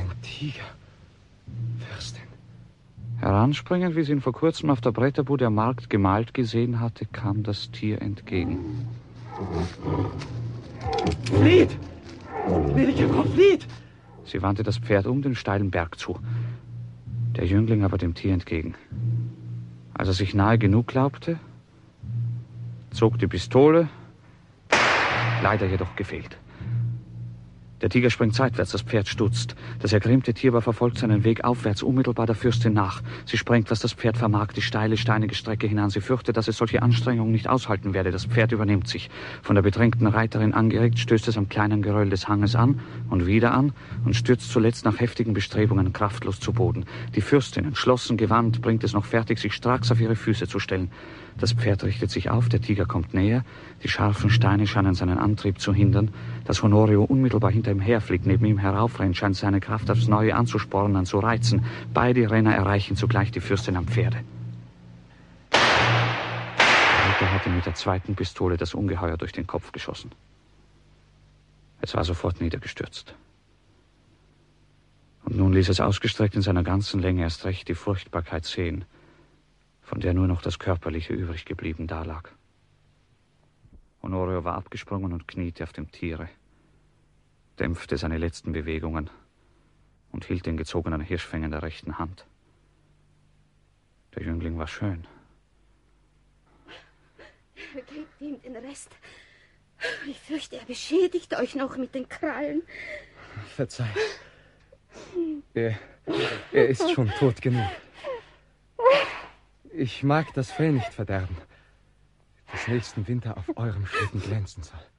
Ein Tiger. Fürstin. Heranspringend, wie sie ihn vor kurzem auf der Bretterbude am Markt gemalt gesehen hatte, kam das Tier entgegen. Flieht! Gnädige Frau, flieht! Sie wandte das Pferd um den steilen Berg zu. Der Jüngling aber dem Tier entgegen. Als er sich nahe genug glaubte, zog die Pistole, leider jedoch gefehlt. Der Tiger springt seitwärts, das Pferd stutzt. Das ergrimmte Tier aber verfolgt seinen Weg aufwärts, unmittelbar der Fürstin nach. Sie sprengt, was das Pferd vermag, die steile, steinige Strecke hinan. Sie fürchtet, dass es solche Anstrengungen nicht aushalten werde. Das Pferd übernimmt sich. Von der bedrängten Reiterin angeregt, stößt es am kleinen Geröll des Hanges an und wieder an und stürzt zuletzt nach heftigen Bestrebungen kraftlos zu Boden. Die Fürstin, entschlossen gewandt, bringt es noch fertig, sich stracks auf ihre Füße zu stellen. Das Pferd richtet sich auf, der Tiger kommt näher, die scharfen Steine scheinen seinen Antrieb zu hindern. Dass Honorio unmittelbar hinter ihm herfliegt, neben ihm heraufrennt, scheint seine Kraft aufs Neue anzuspornen, an zu reizen. Beide Renner erreichen zugleich die Fürstin am Pferde. Der Ritter hatte mit der zweiten Pistole das Ungeheuer durch den Kopf geschossen. Es war sofort niedergestürzt. Und nun ließ es ausgestreckt in seiner ganzen Länge erst recht die Furchtbarkeit sehen, von der nur noch das Körperliche übrig geblieben dalag. Honorio war abgesprungen und kniete auf dem Tiere, dämpfte seine letzten Bewegungen und hielt den gezogenen Hirschfänger in der rechten Hand. Der Jüngling war schön. Gebt ihm den Rest. Ich fürchte, er beschädigt euch noch mit den Krallen. Verzeih. Er ist schon tot genug. Ich mag das Fell nicht verderben, das nächsten Winter auf eurem Schlitten glänzen soll.